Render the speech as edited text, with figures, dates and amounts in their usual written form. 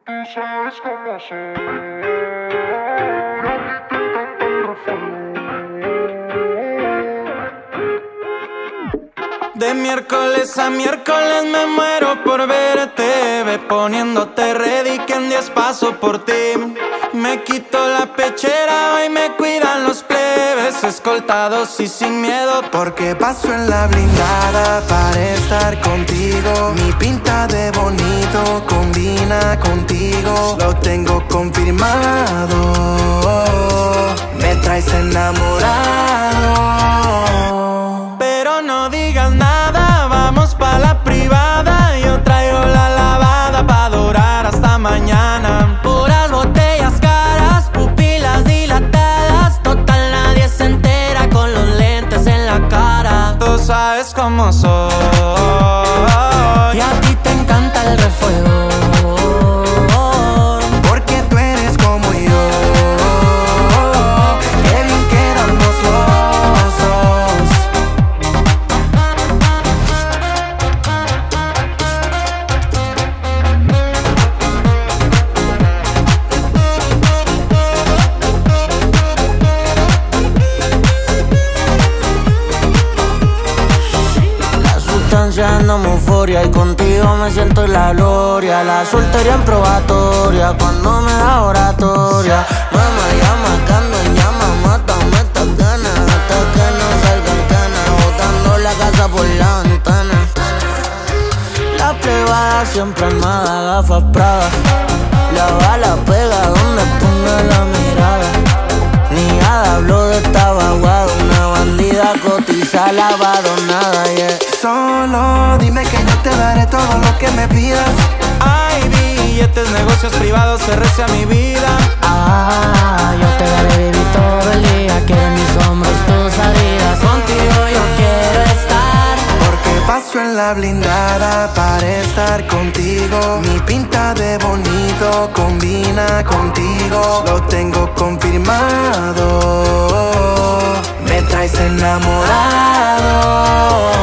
Tú sabes cómo soy. A ti te encanta el refrán. De miércoles a miércoles me muero por verte. Ve poniéndote ready que en 10 paso por ti. Me quito la pechera y me cuidan los plebes, escoltados y sin miedo, porque paso en la blindada para estar contigo. Mi pinta de bonito combina contigo, lo tengo confirmado. Me traes enamorado. Pero no digas nada, vamos pa' la privada. Yo traigo la lavada pa' durar hasta mañana. Puras botellas caras, pupilas dilatadas. Total nadie se entera con los lentes en la cara. Tú sabes cómo soy y a ti te encanta el refuego. Andamos euforia y contigo me siento en la gloria. La soltería en probatoria cuando me da oratoria. Mamá llama, cando en llama, mátame estas ganas hasta que no salgan canas, botando la casa por la ventana. La privada siempre armada, gafas Prada. La bala pega donde ponga la mirada. Ni nada habló de esta vaguada, una bandida cotiza lavadonada, yeah. Solo dime que yo te daré todo lo que me pidas. Hay billetes, negocios privados, RC a mi vida. Yo te daré vivir todo el día. Quiero en mis hombros tus salidas. Contigo yo quiero estar, porque paso en la blindada para estar contigo. Mi pinta de bonito combina contigo, lo tengo confirmado. Me traes enamorado.